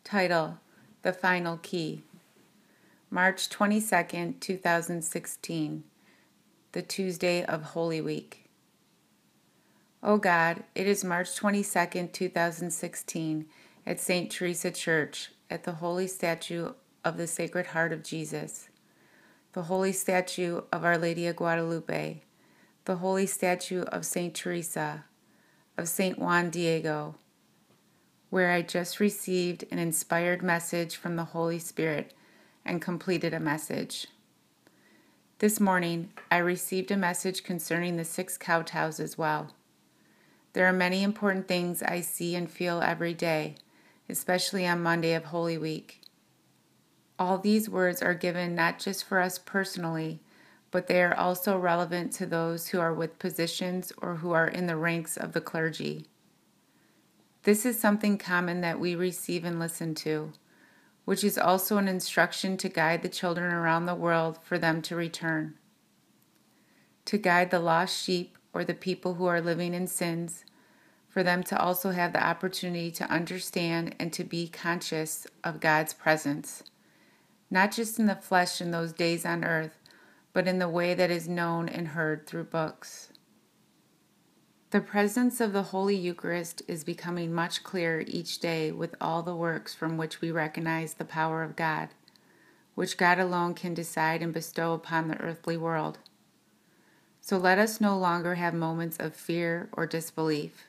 Title: The Final Key. March 22nd, 2016, the Tuesday of Holy Week. O God, it is March 22nd, 2016, at St. Teresa Church, at the holy statue of the Sacred Heart of Jesus, the holy statue of Our Lady of Guadalupe, the holy statue of St. Teresa, of St. Juan Diego, where I just received an inspired message from the Holy Spirit and completed a message. This morning, I received a message concerning the 6 kowtows as well. There are many important things I see and feel every day, especially on Monday of Holy Week. All these words are given not just for us personally, but they are also relevant to those who are with positions or who are in the ranks of the clergy. This is something common that we receive and listen to, which is also an instruction to guide the children around the world for them to return. To guide the lost sheep or the people who are living in sins, for them to also have the opportunity to understand and to be conscious of God's presence, not just in the flesh in those days on earth, but in the way that is known and heard through books. The presence of the Holy Eucharist is becoming much clearer each day with all the works from which we recognize the power of God, which God alone can decide and bestow upon the earthly world. So let us no longer have moments of fear or disbelief.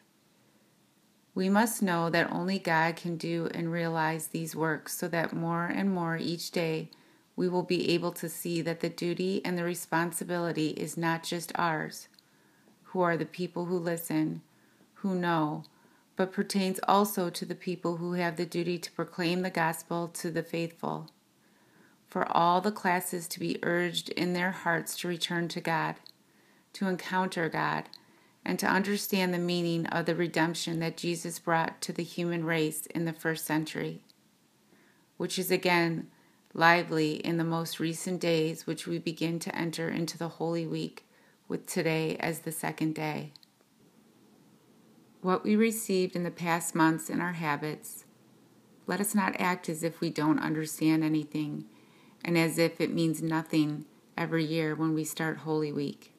We must know that only God can do and realize these works so that more and more each day we will be able to see that the duty and the responsibility is not just ours, who are the people who listen, who know, but pertains also to the people who have the duty to proclaim the gospel to the faithful. For all the classes to be urged in their hearts to return to God, to encounter God, and to understand the meaning of the redemption that Jesus brought to the human race in the first century, which is again lively in the most recent days which we begin to enter into the Holy Week, with today as the second day. What we received in the past months in our habits, let us not act as if we don't understand anything and as if it means nothing every year when we start Holy Week.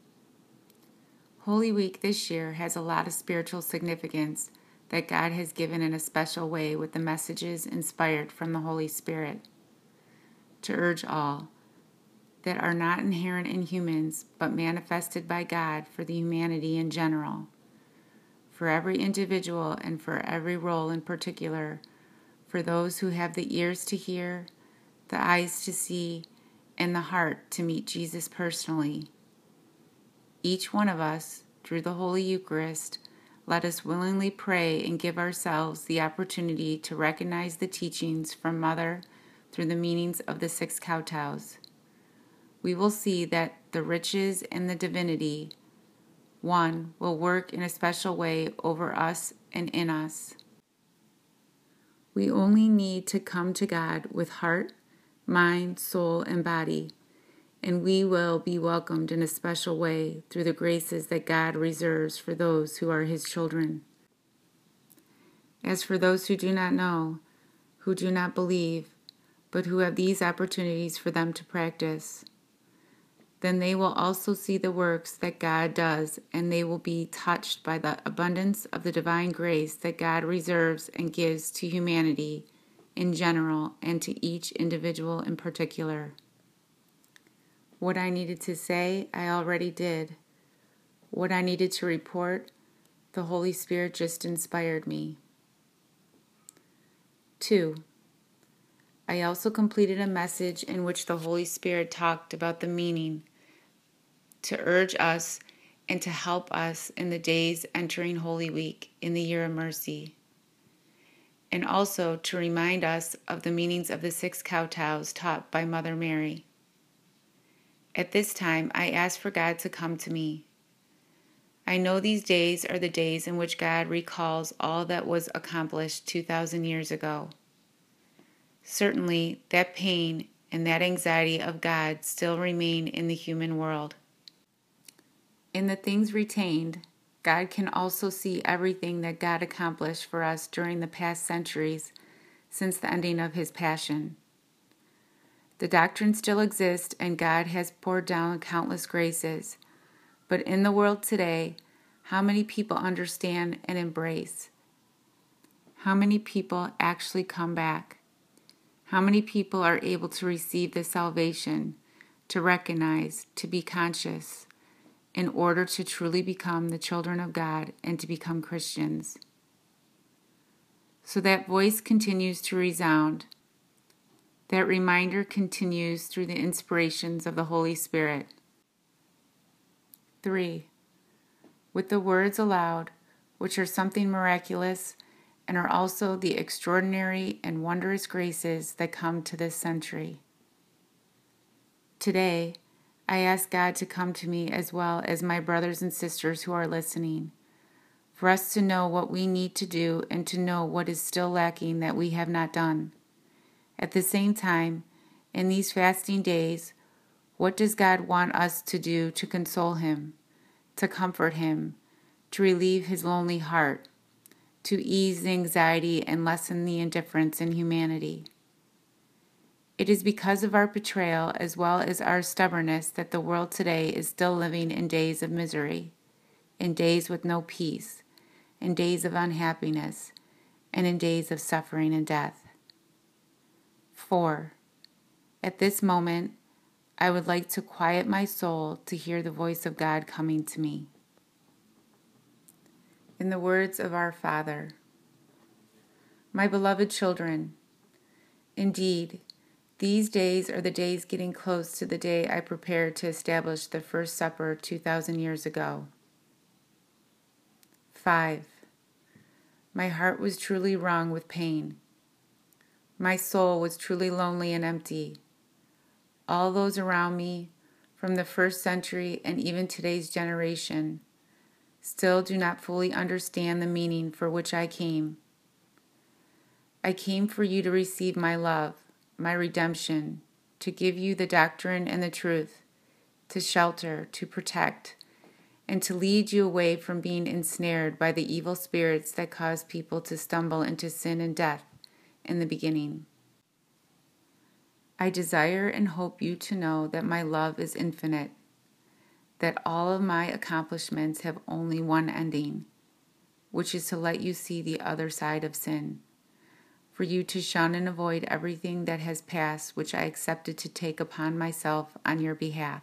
Holy Week this year has a lot of spiritual significance that God has given in a special way with the messages inspired from the Holy Spirit. To urge all that are not inherent in humans, but manifested by God for the humanity in general, for every individual and for every role in particular, for those who have the ears to hear, the eyes to see, and the heart to meet Jesus personally. Each one of us, through the Holy Eucharist, let us willingly pray and give ourselves the opportunity to recognize the teachings from Mother through the meanings of the 6 kowtows. We will see that the riches and the divinity, one, will work in a special way over us and in us. We only need to come to God with heart, mind, soul, and body, and we will be welcomed in a special way through the graces that God reserves for those who are His children. As for those who do not know, who do not believe, but who have these opportunities for them to practice, then they will also see the works that God does, and they will be touched by the abundance of the divine grace that God reserves and gives to humanity in general and to each individual in particular. What I needed to say, I already did. What I needed to report, the Holy Spirit just inspired me. 2. I also completed a message in which the Holy Spirit talked about the meaning to urge us and to help us in the days entering Holy Week in the year of mercy, and also to remind us of the meanings of the 6 kowtows taught by Mother Mary. At this time, I ask for God to come to me. I know these days are the days in which God recalls all that was accomplished 2,000 years ago. Certainly, that pain and that anxiety of God still remain in the human world. In the things retained, God can also see everything that God accomplished for us during the past centuries since the ending of his passion. The doctrine still exists, and God has poured down countless graces. But in the world today, how many people understand and embrace? How many people actually come back? How many people are able to receive the salvation, to recognize, to be conscious, in order to truly become the children of God and to become Christians? So that voice continues to resound. That reminder continues through the inspirations of the Holy Spirit. 3. With the words aloud, which are something miraculous and are also the extraordinary and wondrous graces that come to this century. Today, I ask God to come to me as well as my brothers and sisters who are listening, for us to know what we need to do and to know what is still lacking that we have not done. At the same time, in these fasting days, what does God want us to do to console him, to comfort him, to relieve his lonely heart, to ease the anxiety and lessen the indifference in humanity? It is because of our betrayal as well as our stubbornness that the world today is still living in days of misery, in days with no peace, in days of unhappiness, and in days of suffering and death. 4. At this moment, I would like to quiet my soul to hear the voice of God coming to me. In the words of our Father, my beloved children, indeed, these days are the days getting close to the day I prepared to establish the First Supper 2,000 years ago. 5. My heart was truly wrung with pain. My soul was truly lonely and empty. All those around me, from the first century and even today's generation, still do not fully understand the meaning for which I came. I came for you to receive my love, my redemption, to give you the doctrine and the truth, to shelter, to protect, and to lead you away from being ensnared by the evil spirits that cause people to stumble into sin and death in the beginning. I desire and hope you to know that my love is infinite, that all of my accomplishments have only one ending, which is to let you see the other side of sin, for you to shun and avoid everything that has passed, which I accepted to take upon myself on your behalf.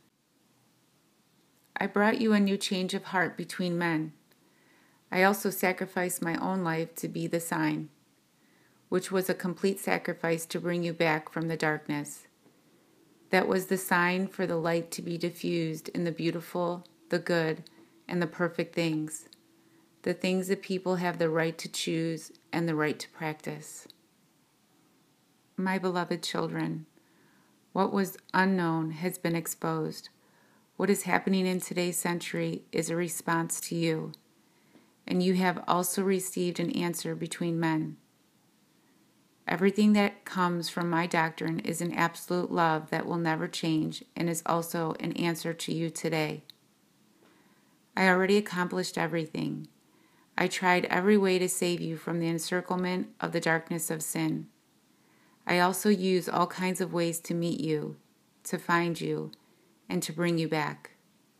I brought you a new change of heart between men. I also sacrificed my own life to be the sign, which was a complete sacrifice to bring you back from the darkness. That was the sign for the light to be diffused in the beautiful, the good, and the perfect things, the things that people have the right to choose and the right to practice. My beloved children, what was unknown has been exposed. What is happening in today's century is a response to you, and you have also received an answer between men. Everything that comes from my doctrine is an absolute love that will never change and is also an answer to you today. I already accomplished everything. I tried every way to save you from the encirclement of the darkness of sin. I also use all kinds of ways to meet you, to find you, and to bring you back.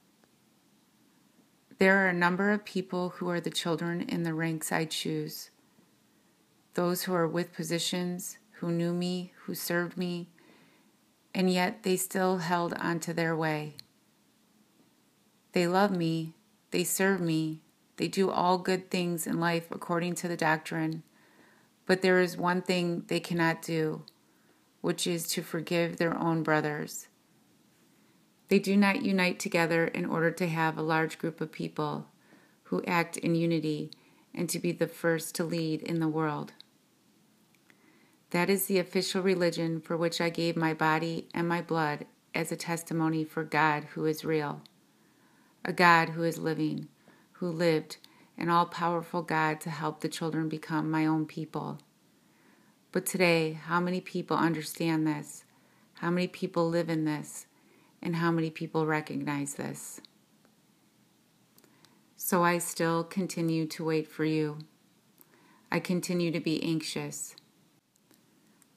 There are a number of people who are the children in the ranks I choose. Those who are with positions, who knew me, who served me, and yet they still held on to their way. They love me, they serve me, they do all good things in life according to the doctrine, but there is one thing they cannot do, which is to forgive their own brothers. They do not unite together in order to have a large group of people who act in unity and to be the first to lead in the world. That is the official religion for which I gave my body and my blood as a testimony for God who is real, a God who is living, who lived, an all-powerful God to help the children become my own people. But today, how many people understand this? How many people live in this? And how many people recognize this? So I still continue to wait for you. I continue to be anxious.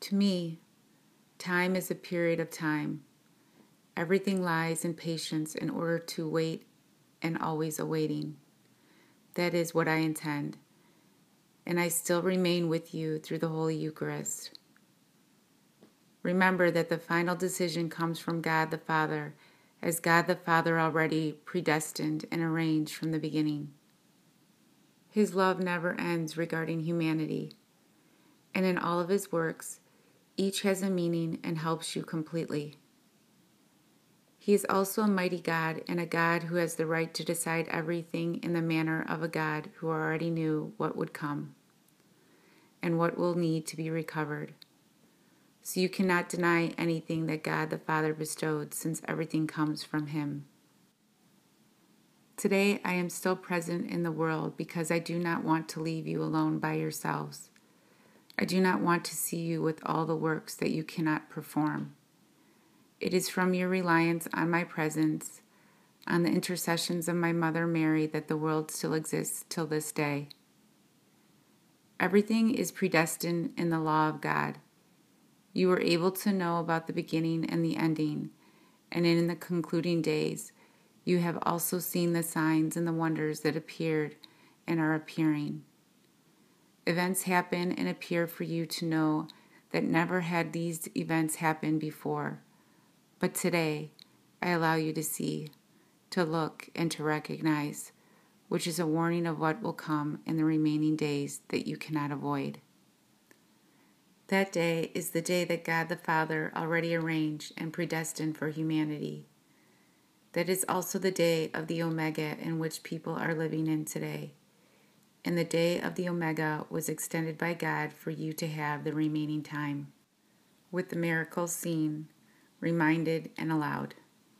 To me, time is a period of time. Everything lies in patience in order to wait and always awaiting. That is what I intend, and I still remain with you through the Holy Eucharist. Remember that the final decision comes from God the Father, as God the Father already predestined and arranged from the beginning. His love never ends regarding humanity, and in all of his works, each has a meaning and helps you completely. He is also a mighty God and a God who has the right to decide everything in the manner of a God who already knew what would come and what will need to be recovered. So you cannot deny anything that God the Father bestowed, since everything comes from him. Today I am still present in the world because I do not want to leave you alone by yourselves. I do not want to see you with all the works that you cannot perform. It is from your reliance on my presence, on the intercessions of my Mother Mary, that the world still exists till this day. Everything is predestined in the law of God. You were able to know about the beginning and the ending, and in the concluding days, you have also seen the signs and the wonders that appeared and are appearing. Events happen and appear for you to know that never had these events happened before. But today, I allow you to see, to look, and to recognize, which is a warning of what will come in the remaining days that you cannot avoid. That day is the day that God the Father already arranged and predestined for humanity. That is also the day of the Omega in which people are living in today. And the day of the Omega was extended by God for you to have the remaining time, with the miracles seen, reminded, and allowed.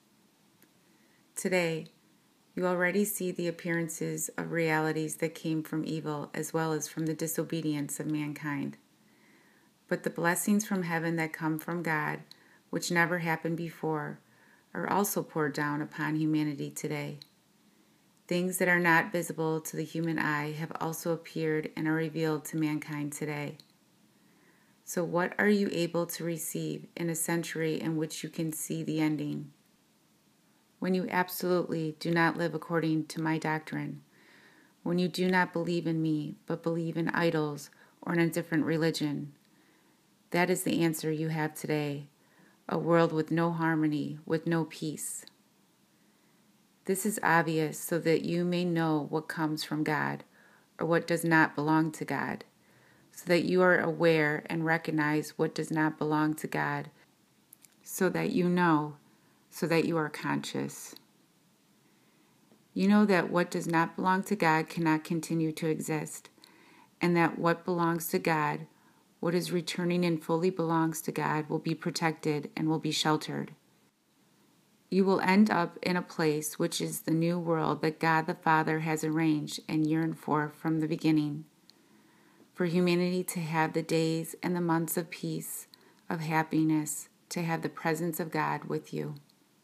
Today, you already see the appearances of realities that came from evil as well as from the disobedience of mankind. But the blessings from heaven that come from God, which never happened before, are also poured down upon humanity today. Things that are not visible to the human eye have also appeared and are revealed to mankind today. So what are you able to receive in a century in which you can see the ending? When you absolutely do not live according to my doctrine, when you do not believe in me but believe in idols or in a different religion, that is the answer you have today, a world with no harmony, with no peace. This is obvious so that you may know what comes from God or what does not belong to God, so that you are aware and recognize what does not belong to God, so that you know, so that you are conscious. You know that what does not belong to God cannot continue to exist, and that what belongs to God, what is returning and fully belongs to God, will be protected and will be sheltered. You will end up in a place which is the new world that God the Father has arranged and yearned for from the beginning, for humanity to have the days and the months of peace, of happiness, to have the presence of God with you.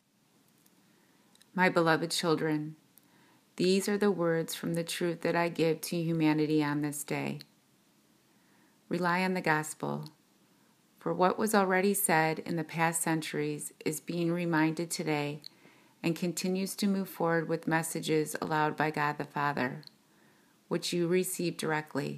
My beloved children, these are the words from the truth that I give to humanity on this day. Rely on the gospel, for what was already said in the past centuries is being reminded today and continues to move forward with messages allowed by God the Father, which you receive directly.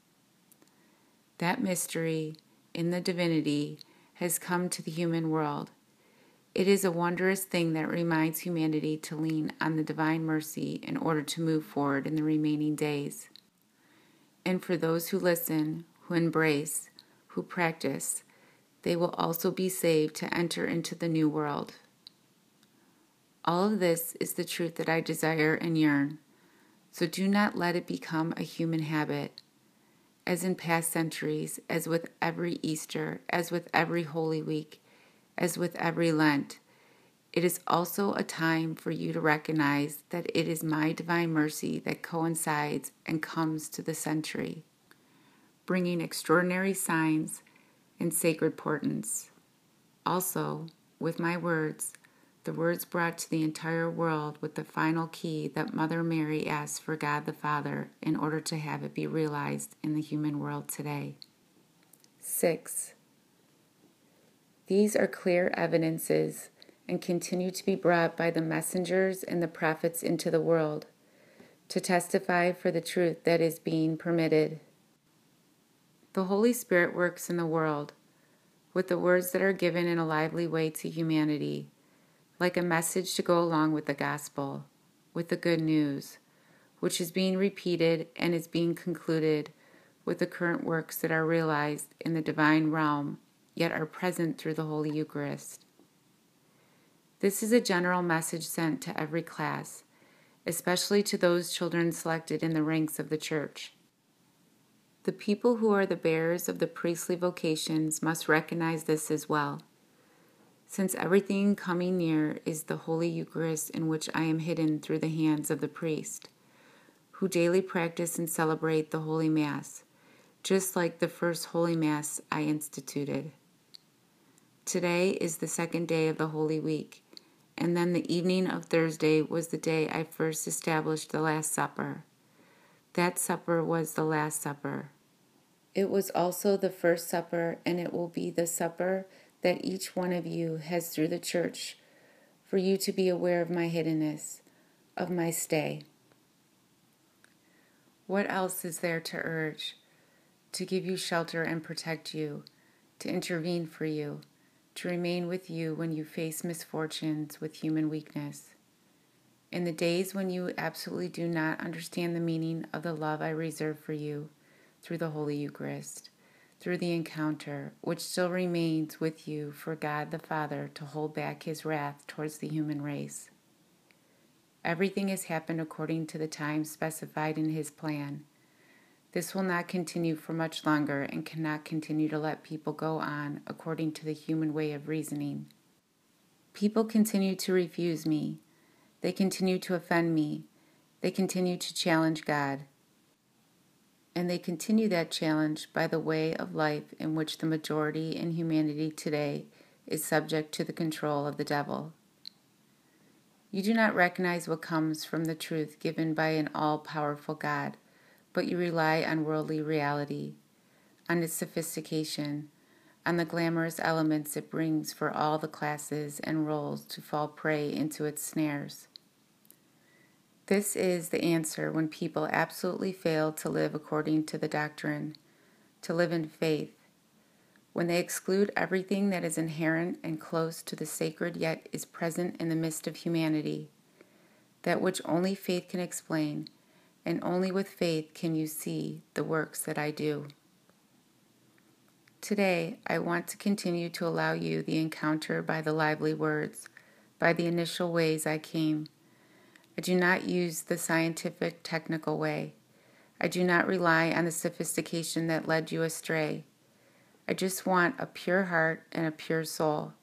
That mystery in the divinity has come to the human world. It is a wondrous thing that reminds humanity to lean on the divine mercy in order to move forward in the remaining days. And for those who listen, who embrace, who practice, they will also be saved to enter into the new world. All of this is the truth that I desire and yearn, so do not let it become a human habit. As in past centuries, as with every Easter, as with every Holy Week, as with every Lent, it is also a time for you to recognize that it is my divine mercy that coincides and comes to the century, bringing extraordinary signs and sacred portents. Also, with my words, the words brought to the entire world with the final key that Mother Mary asked for God the Father in order to have it be realized in the human world today. 6. These are clear evidences and continue to be brought by the messengers and the prophets into the world to testify for the truth that is being permitted. The Holy Spirit works in the world with the words that are given in a lively way to humanity, like a message to go along with the gospel, with the good news, which is being repeated and is being concluded with the current works that are realized in the divine realm, yet are present through the Holy Eucharist. This is a general message sent to every class, especially to those children selected in the ranks of the Church. The people who are the bearers of the priestly vocations must recognize this as well, since everything coming near is the Holy Eucharist in which I am hidden through the hands of the priest, who daily practice and celebrate the Holy Mass, just like the first Holy Mass I instituted. Today is the second day of the Holy Week, and then the evening of Thursday was the day I first established the Last Supper. That supper was the Last Supper. It was also the first supper, and it will be the supper that each one of you has through the Church, for you to be aware of my hiddenness, of my stay. What else is there to urge? To give you shelter and protect you, to intervene for you, to remain with you when you face misfortunes with human weakness. In the days when you absolutely do not understand the meaning of the love I reserve for you through the Holy Eucharist, through the encounter which still remains with you for God the Father to hold back his wrath towards the human race. Everything has happened according to the time specified in his plan. This will not continue for much longer and cannot continue to let people go on according to the human way of reasoning. People continue to refuse me. They continue to offend me. They continue to challenge God. And they continue that challenge by the way of life in which the majority in humanity today is subject to the control of the devil. You do not recognize what comes from the truth given by an all-powerful God, but you rely on worldly reality, on its sophistication, on the glamorous elements it brings for all the classes and roles to fall prey into its snares. This is the answer when people absolutely fail to live according to the doctrine, to live in faith, when they exclude everything that is inherent and close to the sacred yet is present in the midst of humanity, that which only faith can explain, and only with faith can you see the works that I do. Today, I want to continue to allow you the encounter by the lively words, by the initial ways I came. I do not use the scientific, technical way. I do not rely on the sophistication that led you astray. I just want a pure heart and a pure soul.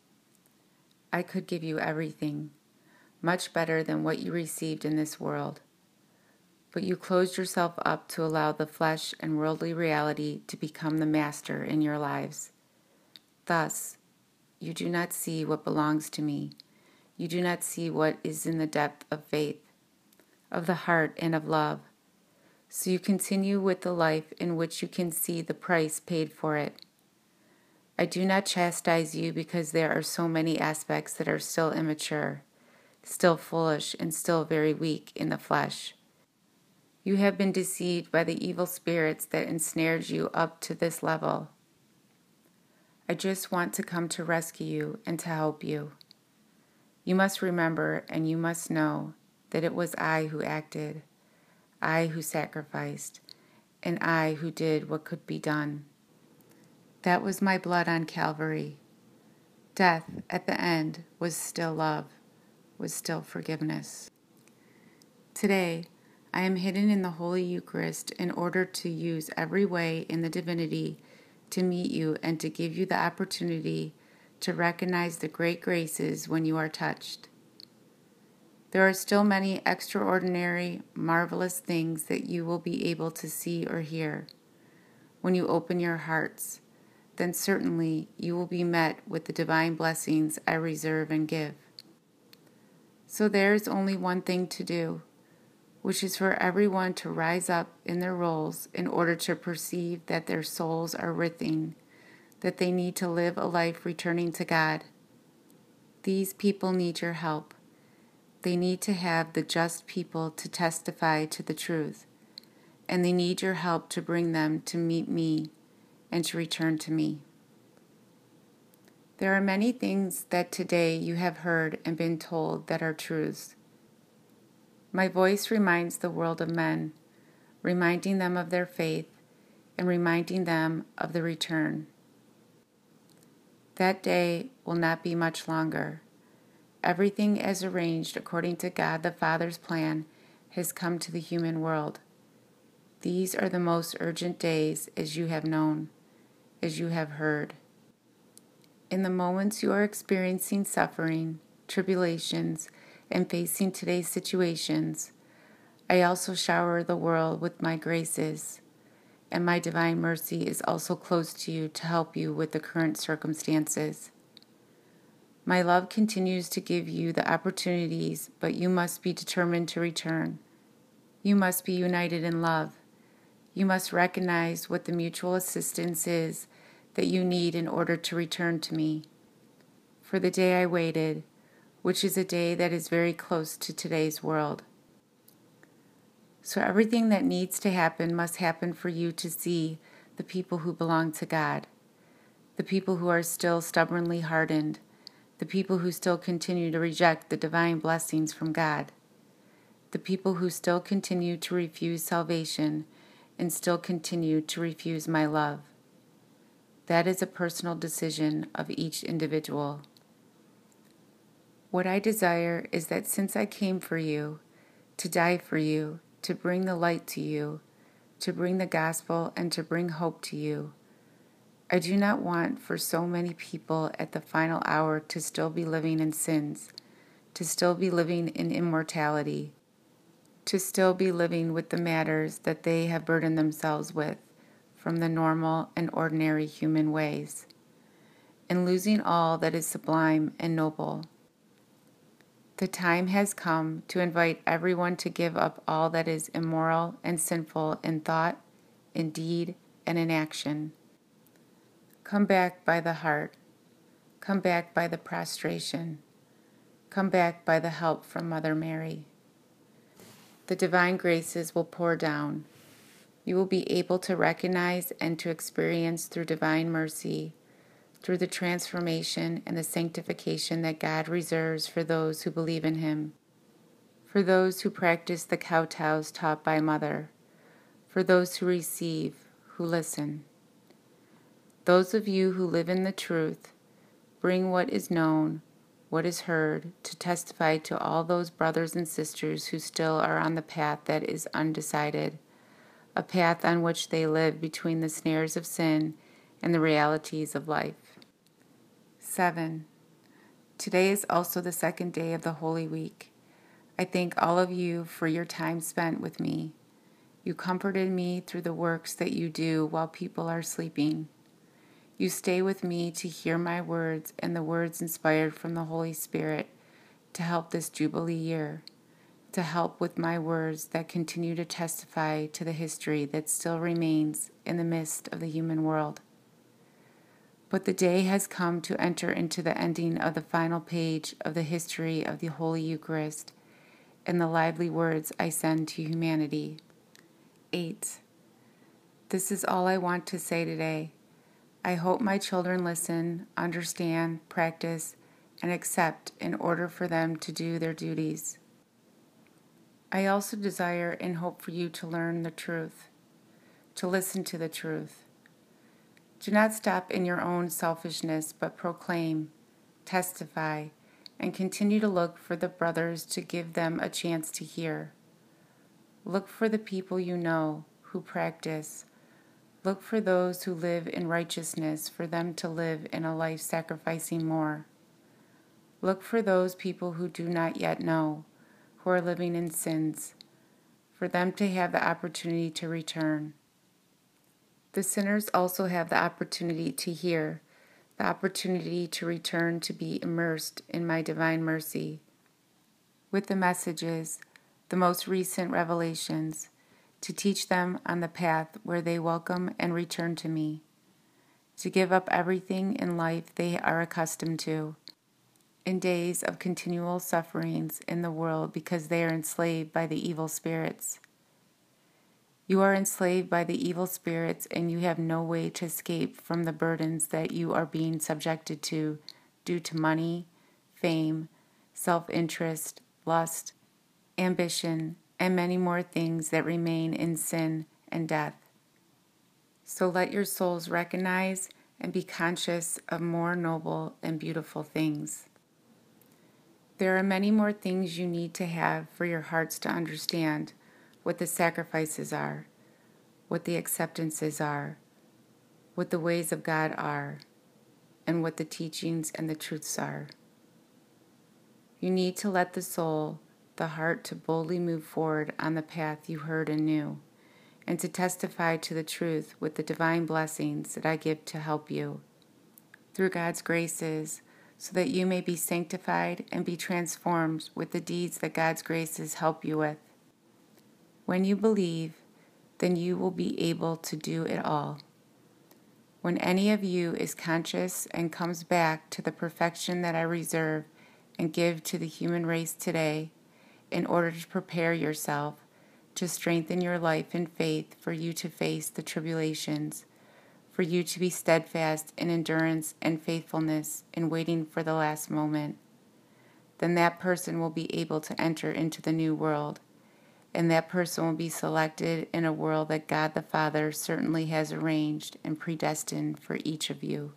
I could give you everything, much better than what you received in this world. But you closed yourself up to allow the flesh and worldly reality to become the master in your lives. Thus, you do not see what belongs to me. You do not see what is in the depth of faith, of the heart, and of love. So you continue with the life in which you can see the price paid for it. I do not chastise you because there are so many aspects that are still immature, still foolish, and still very weak in the flesh. You have been deceived by the evil spirits that ensnared you up to this level. I just want to come to rescue you and to help you. You must remember and you must know that it was I who acted, I who sacrificed, and I who did what could be done. That was my blood on Calvary. Death at the end was still love, was still forgiveness. Today, I am hidden in the Holy Eucharist in order to use every way in the divinity to meet you and to give you the opportunity to recognize the great graces when you are touched. There are still many extraordinary, marvelous things that you will be able to see or hear. When you open your hearts, then certainly you will be met with the divine blessings I reserve and give. So there is only one thing to do, which is for everyone to rise up in their roles in order to perceive that their souls are writhing, that they need to live a life returning to God. These people need your help. They need to have the just people to testify to the truth, and they need your help to bring them to meet me and to return to me. There are many things that today you have heard and been told that are truths. My voice reminds the world of men, reminding them of their faith and reminding them of the return. That day will not be much longer. Everything as arranged according to God the Father's plan has come to the human world. These are the most urgent days, as you have known, as you have heard. In the moments you are experiencing suffering, tribulations, and facing today's situations, I also shower the world with my graces, and my divine mercy is also close to you to help you with the current circumstances. My love continues to give you the opportunities, but you must be determined to return. You must be united in love. You must recognize what the mutual assistance is that you need in order to return to me. For the day I waited, which is a day that is very close to today's world. So everything that needs to happen must happen for you to see the people who belong to God, the people who are still stubbornly hardened, the people who still continue to reject the divine blessings from God, the people who still continue to refuse salvation and still continue to refuse my love. That is a personal decision of each individual. What I desire is that since I came for you, to die for you, to bring the light to you, to bring the gospel and to bring hope to you, I do not want for so many people at the final hour to still be living in sins, to still be living in immortality, to still be living with the matters that they have burdened themselves with from the normal and ordinary human ways, and losing all that is sublime and noble. The time has come to invite everyone to give up all that is immoral and sinful in thought, in deed, and in action. Come back by the heart. Come back by the prostration. Come back by the help from Mother Mary. The divine graces will pour down. You will be able to recognize and to experience through divine mercy, through the transformation and the sanctification that God reserves for those who believe in Him, for those who practice the kowtows taught by Mother, for those who receive, who listen. Those of you who live in the truth, bring what is known, what is heard, to testify to all those brothers and sisters who still are on the path that is undecided, a path on which they live between the snares of sin and the realities of life. 7. Today is also the second day of the Holy Week. I thank all of you for your time spent with me. You comforted me through the works that you do while people are sleeping. You stay with me to hear my words and the words inspired from the Holy Spirit to help this Jubilee year, to help with my words that continue to testify to the history that still remains in the midst of the human world. But the day has come to enter into the ending of the final page of the history of the Holy Eucharist and the lively words I send to humanity. 8. This is all I want to say today. I hope my children listen, understand, practice, and accept in order for them to do their duties. I also desire and hope for you to learn the truth, to listen to the truth. Do not stop in your own selfishness, but proclaim, testify, and continue to look for the brothers to give them a chance to hear. Look for the people you know who practice. Look for those who live in righteousness for them to live in a life sacrificing more. Look for those people who do not yet know, who are living in sins, for them to have the opportunity to return. The sinners also have the opportunity to hear, the opportunity to return to be immersed in my divine mercy, with the messages, the most recent revelations, to teach them on the path where they welcome and return to me, to give up everything in life they are accustomed to, in days of continual sufferings in the world because they are enslaved by the evil spirits. You are enslaved by the evil spirits, and you have no way to escape from the burdens that you are being subjected to due to money, fame, self-interest, lust, ambition, and many more things that remain in sin and death. So let your souls recognize and be conscious of more noble and beautiful things. There are many more things you need to have for your hearts to understand what the sacrifices are, what the acceptances are, what the ways of God are, and what the teachings and the truths are. You need to let the soul, the heart, to boldly move forward on the path you heard and knew, and to testify to the truth with the divine blessings that I give to help you, through God's graces, so that you may be sanctified and be transformed with the deeds that God's graces help you with. When you believe, then you will be able to do it all. When any of you is conscious and comes back to the perfection that I reserve and give to the human race today, in order to prepare yourself, to strengthen your life in faith for you to face the tribulations, for you to be steadfast in endurance and faithfulness in waiting for the last moment, then that person will be able to enter into the new world, and that person will be selected in a world that God the Father certainly has arranged and predestined for each of you.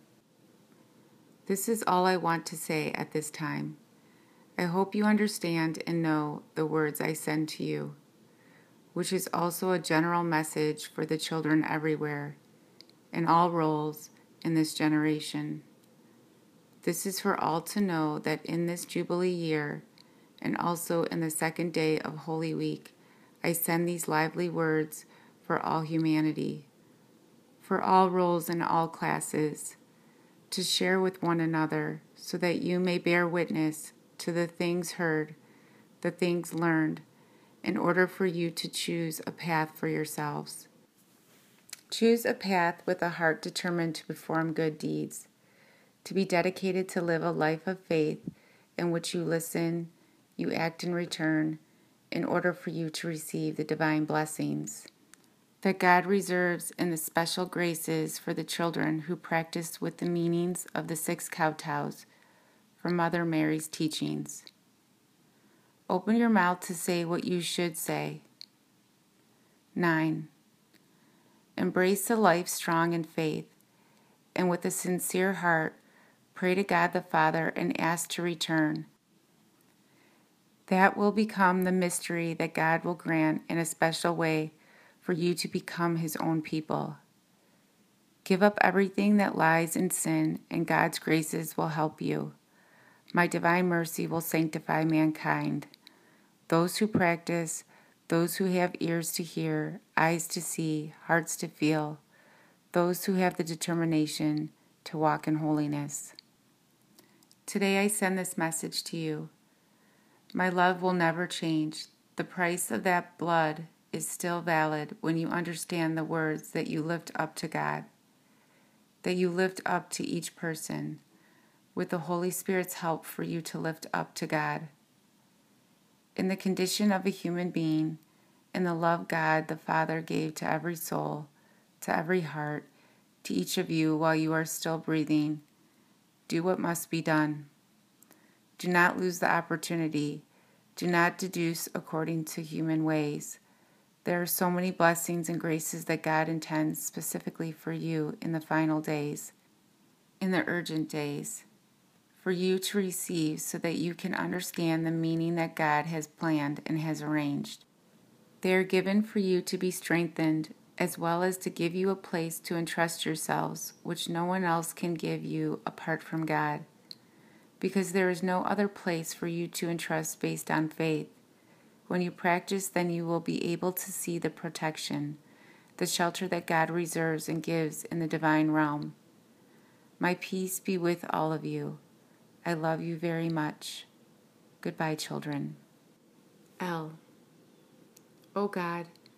This is all I want to say at this time. I hope you understand and know the words I send to you, which is also a general message for the children everywhere, in all roles in this generation. This is for all to know that in this Jubilee year, and also in the second day of Holy Week, I send these lively words for all humanity, for all roles and all classes, to share with one another so that you may bear witness to the things heard, the things learned, in order for you to choose a path for yourselves. Choose a path with a heart determined to perform good deeds, to be dedicated to live a life of faith in which you listen, you act in return, in order for you to receive the divine blessings that God reserves in the special graces for the children who practice with the meanings of the 6 kowtows from Mother Mary's teachings. Open your mouth to say what you should say. 9. Embrace a life strong in faith, and with a sincere heart, pray to God the Father and ask to return. That will become the mystery that God will grant in a special way for you to become His own people. Give up everything that lies in sin, and God's graces will help you. My divine mercy will sanctify mankind. Those who practice, those who have ears to hear, eyes to see, hearts to feel, those who have the determination to walk in holiness. Today I send this message to you. My love will never change. The price of that blood is still valid when you understand the words that you lift up to God, that you lift up to each person, with the Holy Spirit's help for you to lift up to God. In the condition of a human being, in the love God the Father gave to every soul, to every heart, to each of you while you are still breathing, do what must be done. Do not lose the opportunity. Do not deduce according to human ways. There are so many blessings and graces that God intends specifically for you in the final days, in the urgent days, for you to receive so that you can understand the meaning that God has planned and has arranged. They are given for you to be strengthened, as well as to give you a place to entrust yourselves, which no one else can give you apart from God, because there is no other place for you to entrust based on faith. When you practice, then you will be able to see the protection, the shelter that God reserves and gives in the divine realm. My peace be with all of you. I love you very much. Goodbye, children. L. O God,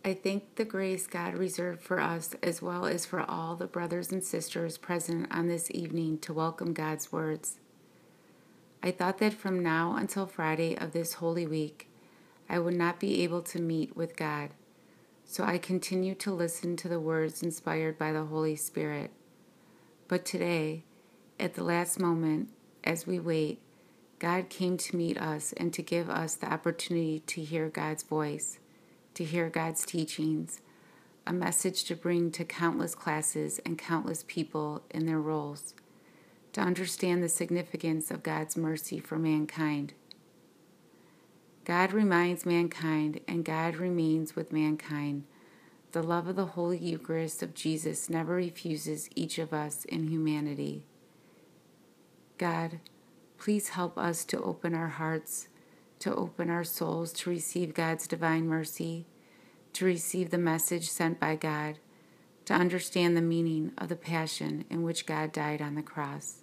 I thank the grace God reserved for us as well as for all the brothers and sisters present on this evening to welcome God's words. I thought that from now until Friday of this Holy Week, I would not be able to meet with God, so I continued to listen to the words inspired by the Holy Spirit. But today, at the last moment, as we wait, God came to meet us and to give us the opportunity to hear God's voice, to hear God's teachings, a message to bring to countless classes and countless people in their roles, to understand the significance of God's mercy for mankind. God reminds mankind, and God remains with mankind. The love of the Holy Eucharist of Jesus never refuses each of us in humanity. God, please help us to open our hearts, to open our souls to receive God's divine mercy, to receive the message sent by God, to understand the meaning of the passion in which God died on the cross.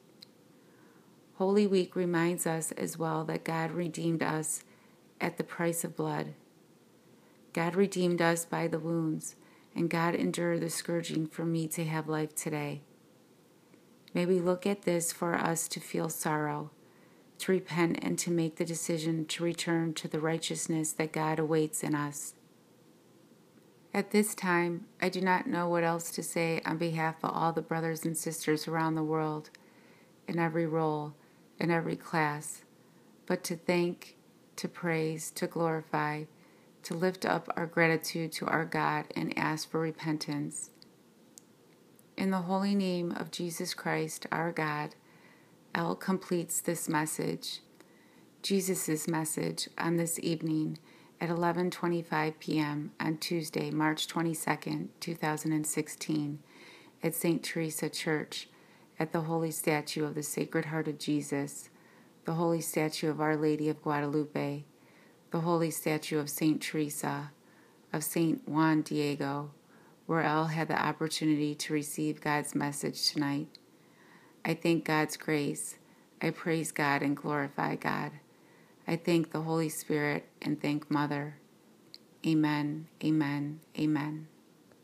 Holy Week reminds us as well that God redeemed us at the price of blood. God redeemed us by the wounds, and God endured the scourging for me to have life today. May we look at this for us to feel sorrow, to repent, and to make the decision to return to the righteousness that God awaits in us. At this time, I do not know what else to say on behalf of all the brothers and sisters around the world, in every role, in every class, but to thank, to praise, to glorify, to lift up our gratitude to our God and ask for repentance. In the holy name of Jesus Christ, our God, L completes this message, Jesus' message, on this evening at 11:25 p.m. on Tuesday, March 22nd, 2016, at St. Teresa Church, at the Holy Statue of the Sacred Heart of Jesus, the Holy Statue of Our Lady of Guadalupe, the Holy Statue of St. Teresa, of St. Juan Diego, where Elle had the opportunity to receive God's message tonight. I thank God's grace. I praise God and glorify God. I thank the Holy Spirit and thank Mother. Amen, amen, amen.